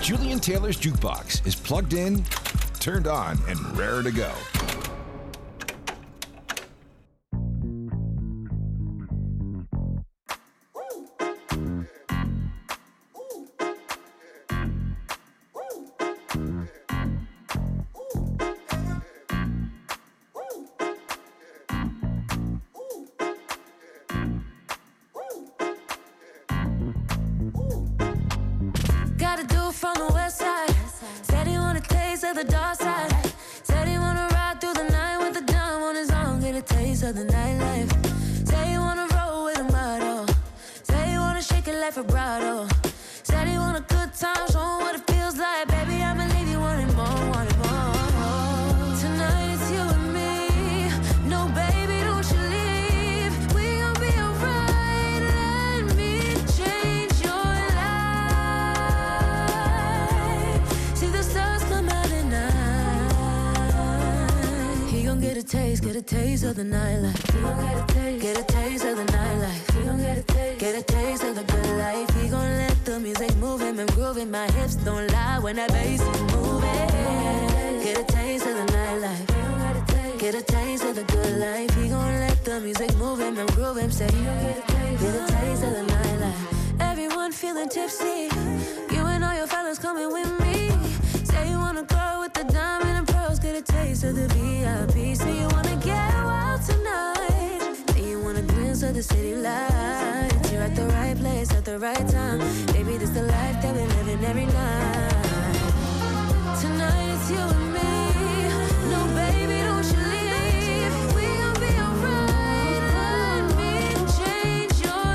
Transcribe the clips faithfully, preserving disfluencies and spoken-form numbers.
Julian Taylor's Jukebox is plugged in, turned on, and raring to go. Got a dude from the west side. Said he want a taste of the dark side. Said he wanna ride through the night with the dime on his arm. Get a taste of the nightlife. Say he wanna roll with a model. Say he wanna shake it like vibrato. Said he want a good time, show him what it feels like. Baby, I believe you want it more, want it more. Tonight it's you and me. No, baby, don't you leave. We gon' be alright. Let me change your life. See the stars come out at night. He gon' get a taste, get a taste of the nightlife. He gon' get a taste, get a taste of the nightlife. He gon' get a taste, get a taste of the good life. He gon' let the music move him and groove him. My hips don't lie when that bass is moving. Get a taste of the nightlife. Get a taste of the good life. He gon' let the music move him and groove him. Say, get a taste, get a taste of the nightlife. Everyone feeling tipsy. You and all your fellas coming with me. Say you want a girl with the diamond and pearls. Get a taste of the V I P. Say you wanna get wild tonight. Say you want a glimpse of the city lights. You're at the right place at the right time. Baby, this the life that we're living every night. Tonight it's you and me. No, baby, don't you leave. We gon' be alright. Let me change your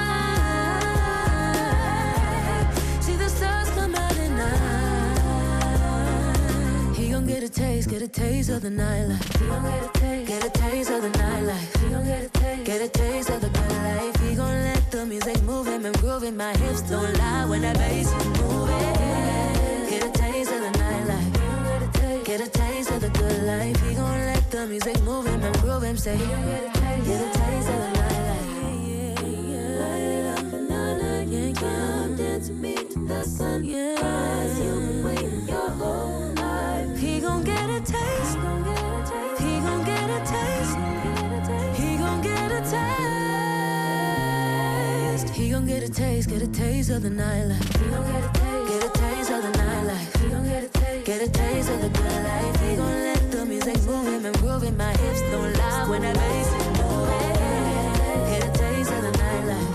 life. See the stars come out at night. He gon' get a taste, get a taste of the nightlife. He gon' get a taste, get a taste of the nightlife. He gon' get a taste, get a taste of the good life. He gon' let the music move him and groove him. My hips don't lie when that bass is moving. Get a taste of the nightlife. Get a taste of the good life. He gon' let the music move him and groove him. Say, get a taste, get a taste of the nightlife. Light it up another, yeah, come dance with me to the sun. Yeah, cause you've been waiting your whole life. He gon' get a taste. He gon' get a taste. He gon' get a taste. He gon' get a taste, get a taste of the nightlife. He gon' get a taste, get a taste of the nightlife. He gon' get a taste, get a taste of the good life. He gon' let the music move him and groove him. My hips don't lie when that bass is moving. Get a taste of the nightlife.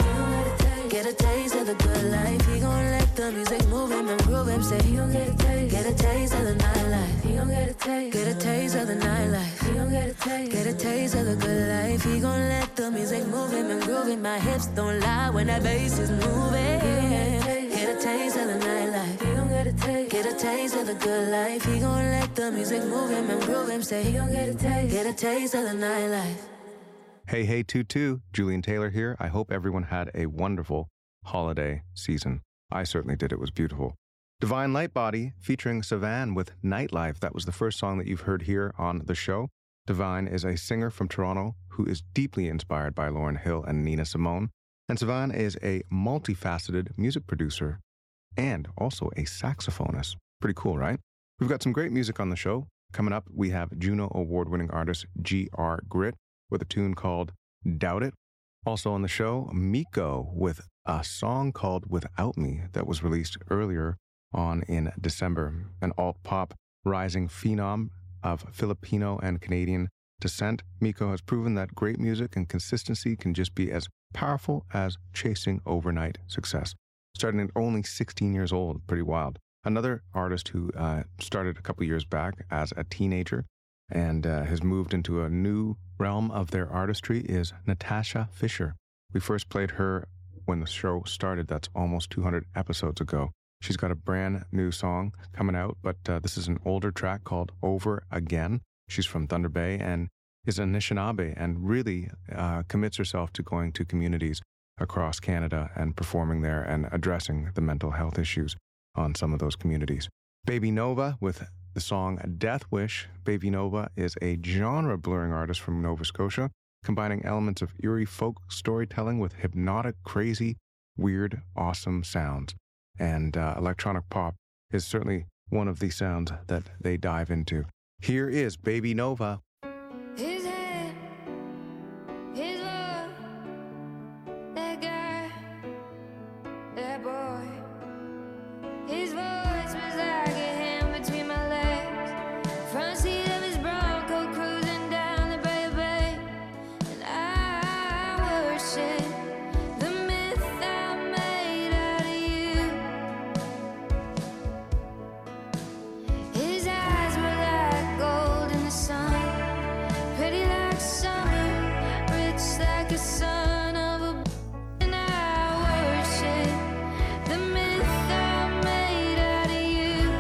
Get a taste of the good life. He gon' let the music move him and groove him. Say, he gon' get a taste, get a taste of the nightlife. He gon' get a taste, get a taste of the nightlife. He gon' get a taste, get a taste of the good life. He gon' let the music move him and groove him. My hips don't lie when that bass is moving. Get a taste of the nightlife. He gon' get a taste, get a taste of the good life. He gon' let the music move him and groove him. Say, he gon' get a taste, get a taste of the nightlife. Hey, hey, Tutu, Julian Taylor here. I hope everyone had a wonderful holiday season. I certainly did. It was beautiful. Divine Lightbody featuring Savan with Nightlife. That was the first song that you've heard here on the show. Divine is a singer from Toronto who is deeply inspired by Lauryn Hill and Nina Simone. And Savan is a multifaceted music producer and also a saxophonist. Pretty cool, right? We've got some great music on the show. Coming up, we have Juno Award-winning artist G R Grit with a tune called Doubt It. Also on the show, Miko with a song called Without Me that was released earlier on in December. An alt-pop rising phenom of Filipino and Canadian descent, Miko has proven that great music and consistency can just be as powerful as chasing overnight success. Starting at only sixteen years old, pretty wild. Another artist who uh, started a couple years back as a teenager and uh, has moved into a new realm of their artistry is Natasha Fisher. We first played her when the show started. That's almost two hundred episodes ago. She's got a brand new song coming out, but uh, this is an older track called Over Again. She's from Thunder Bay and is a Anishinaabe and really uh, commits herself to going to communities across Canada and performing there and addressing the mental health issues on some of those communities. Baby Nova with the song Death Wish. Baby Nova is a genre-blurring artist from Nova Scotia, combining elements of eerie folk storytelling with hypnotic, crazy, weird, awesome sounds and uh, electronic pop is certainly one of the sounds that they dive into. Here is Baby Nova. His head, his love, that guy, that boy. His voice was like a hand between my legs. Front seat of his Bronco cruising down the Bay of Bay. And I worship the myth I made out of you. His eyes were like gold in the sun, pretty like summer, rich like a son of a. And I worship the myth I made out of you.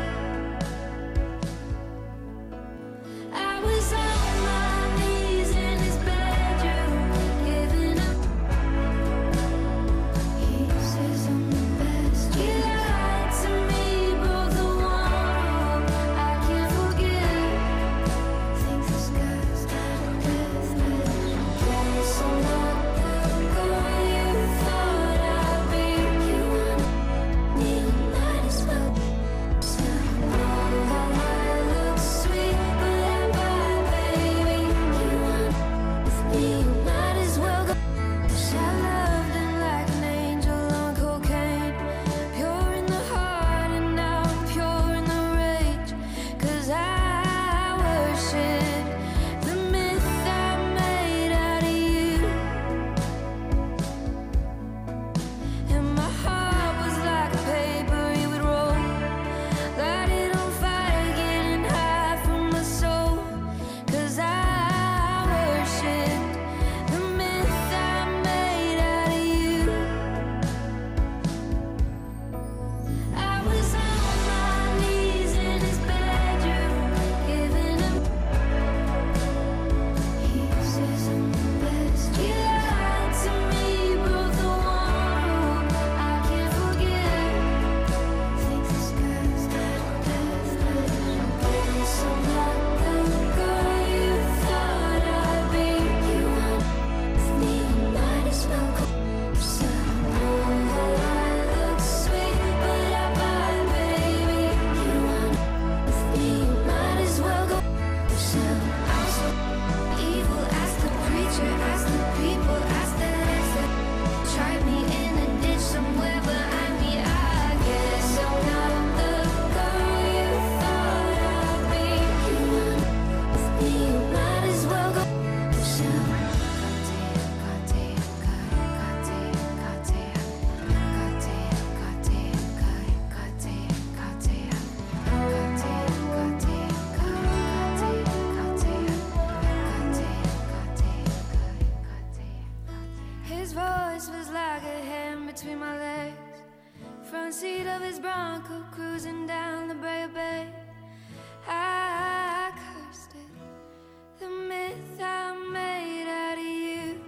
I was on my knees in his bedroom, giving up. He says I'm the best. He lied to me, broke the one rule I can't forget. Think the sky's got a deathmatch. Guess I'm not the girl you thought I'd be. You want me, you might as well. So, oh, I look sweet, but I'm bad, baby. You want with me, you might as well go. 'Cause I loved him like an angel on cocaine, pure in the heart and now I'm pure in the rage. 'Cause I worship the myth I made out of you. And my heart was like a paper he would roll, light it on fire, getting high from my soul. 'Cause I worshipped the myth I made out of you. I was on my knees in his bedroom, giving him. He says I'm the best. He lied to me, broke the one rule I can't forget. Think the sky's got a deathmatch. Guess I'm not the girl you thought I'd be. You want with me, you might as well go. So, oh, I look sweet, but I'm bad, baby. You want with me, you might as well go. So, I'm so evil, ask the preacher, ask the people, ask the ex that tried me in a ditch somewhere behind me. I guess I'm not the girl you thought I'd be. You want with me, you might as well go. So, his voice was like a hand between my legs. Front seat of his Bronco cruising down the Bay of Bay. I cursed it, the myth I made out of you.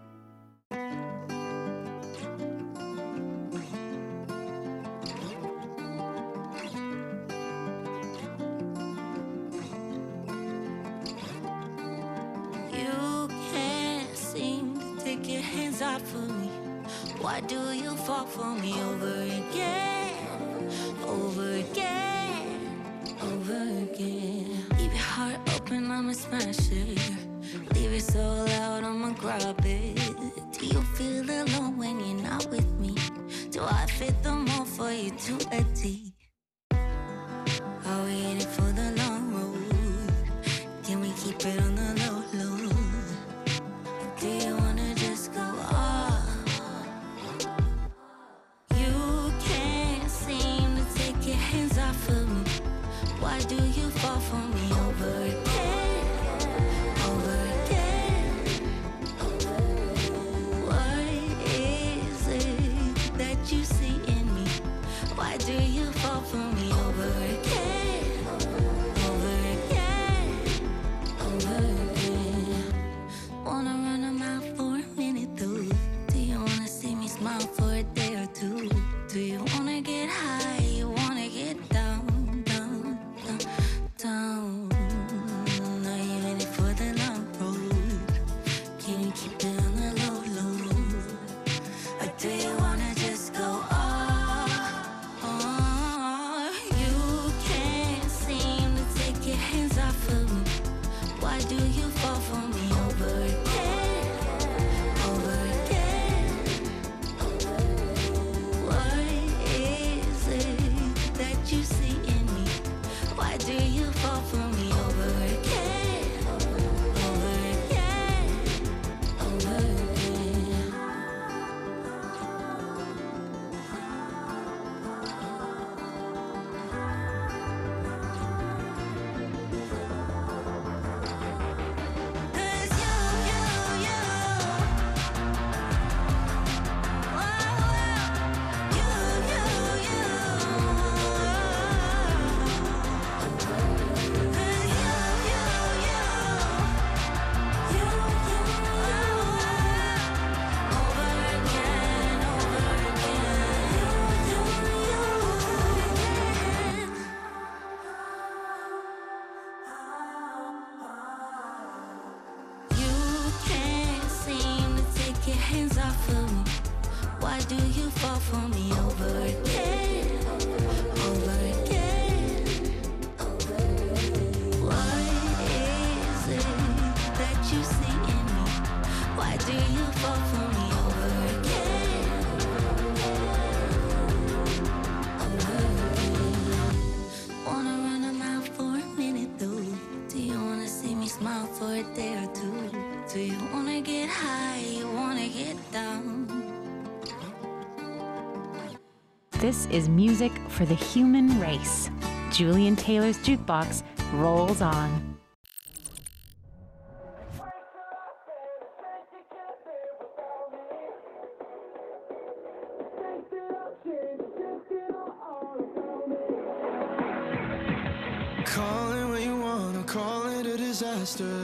You can't seem to take your hands off of me. Why do you fall for me over again, over again, over again? Leave your heart open, I'ma smash it. Leave it so loud, I'ma grab it. Do you feel alone when you're not with me? Do I fit the mold for you to a T? Are we in it for the long road? Can we keep it on the low, low? Do you wanna just go off? You can't seem to take your hands off of me. Why do you fall for me over again, over again? What is it that you see in me? Why do you fall for me over again, over again, over again? Wanna run a mile for a minute though? Do you wanna see me smile for a day or two? Do you wanna get high? You wanna get down, down, down, down? Are you in it for the long road? Can you keep it on the low, low? Or do you wanna just go off? Why do you fall for me over again? Over again, over again. Cause you, you, you, oh, you, you, you. Cause you, you, you, you, you, over again, over again, you, you, you, again. You can't seem to take your hands off of me. Why do you fall for me over again? Over again. What is it that you see in me? Why do you fall for me over again? Over again. Wanna run a mile for a minute though? Do you wanna see me smile for a day or two? Do you wanna get high? You wanna get down? This is music for the human race. Julian Taylor's Jukebox rolls on. Call it what you wanna, call it a disaster.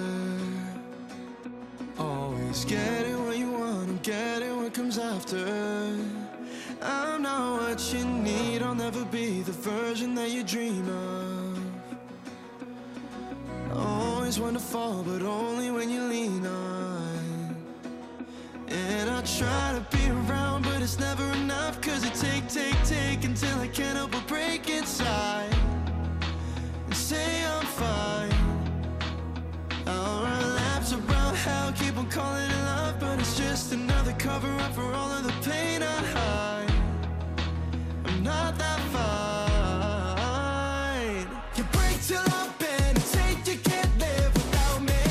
Always get it what you want, get it what comes after. I'm not what you need, I'll never be the version that you dream of. Always want to fall, but only when you lean on. And I try to be around, but it's never enough. Cause it take, take, take until I can't help but break inside and say I'm fine. I'll run laps around hell, keep on calling it love, but it's just another cover up for all of the pain I hide. I'm not that fine. You break till I bend, take you can't live without me.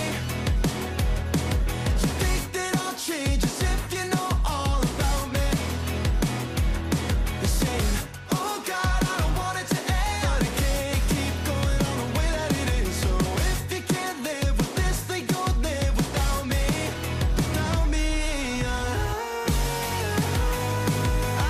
You think that I'll change as if you know all about me. You're saying, oh God, I don't want it to end, but I can't keep going on the way that it is. So if you can't live with this, then go live without me. Without me, I, I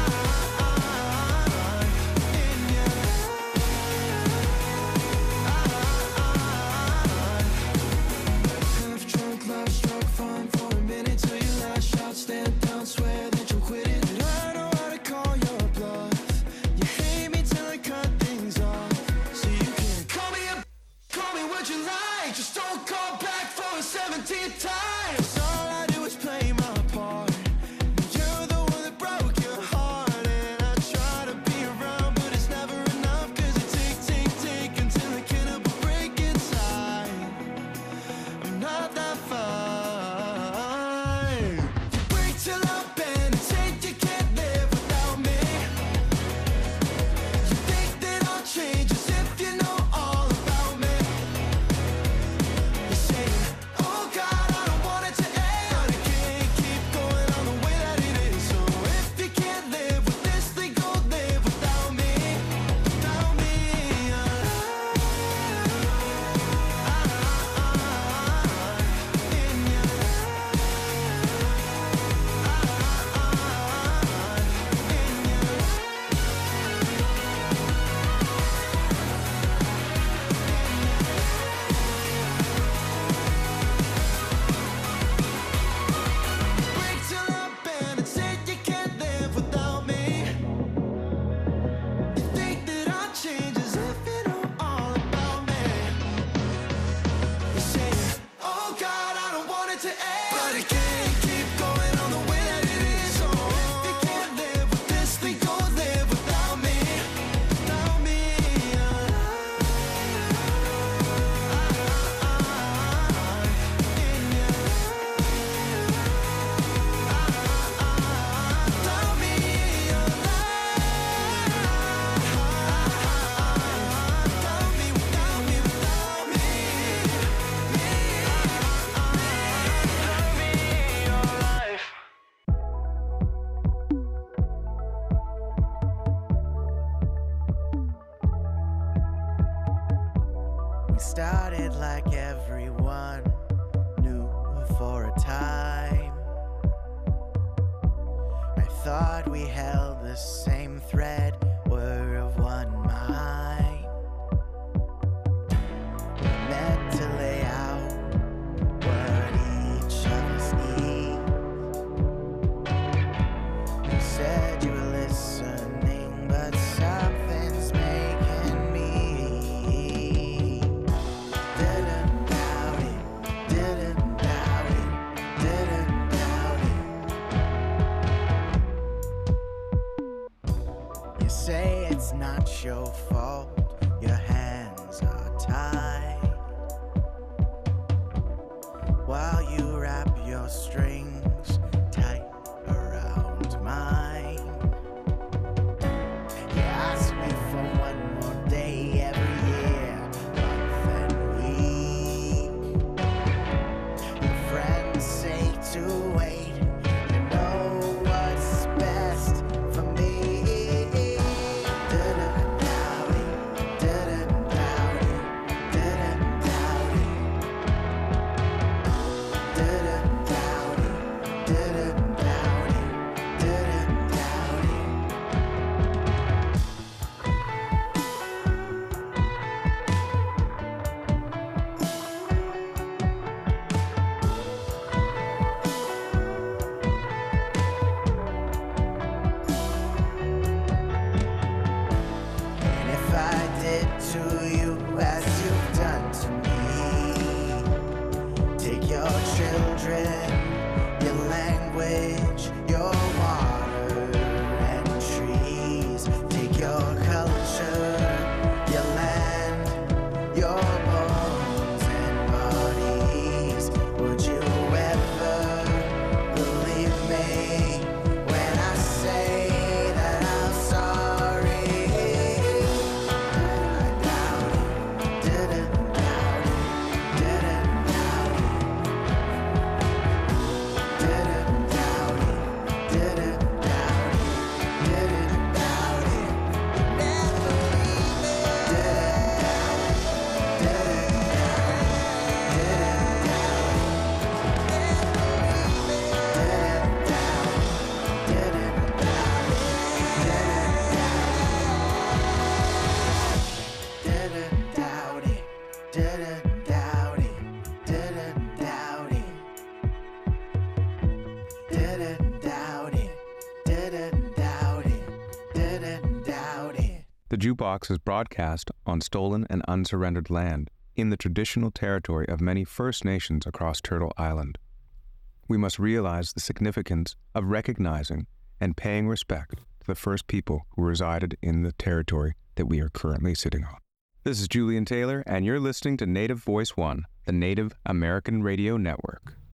started like everyone knew for a time. I thought we held the same thread, were of one mind. We meant to lay out what each of us needs. You said you were listening, but something's making me. Didn't doubt it, didn't doubt it, didn't doubt it. You say it's not your fault, your hands are tied, while you wrap your strings tight around mine. You ask me for one more day every year, month and week. Your friends say to wait, you know what's best for me. Didn't doubt it, didn't doubt it, didn't doubt it. Didn't doubt it, didn't doubt it, didn't doubt it. And if I did to you as you've done to me, take your children, your language, your water and trees, take your culture, your land, your bones and bodies. Would you ever believe me when I say that I'm sorry? I doubt it, didn't doubt it, didn't doubt it. Didn't doubt it, didn't doubt it, didn't doubt it. Never leave me. Didn't doubt it, didn't doubt it, didn't doubt it. Never leave me. Didn't doubt it, didn't doubt it, didn't doubt it. Didn't doubt it, didn't doubt it, didn't doubt it. Didn't doubt it, didn't doubt it, didn't doubt it. The Jukebox is broadcast on stolen and unsurrendered land in the traditional territory of many First Nations across Turtle Island. We must realize the significance of recognizing and paying respect to the first people who resided in the territory that we are currently sitting on. This is Julian Taylor, and you're listening to Native Voice One, the Native American Radio Network.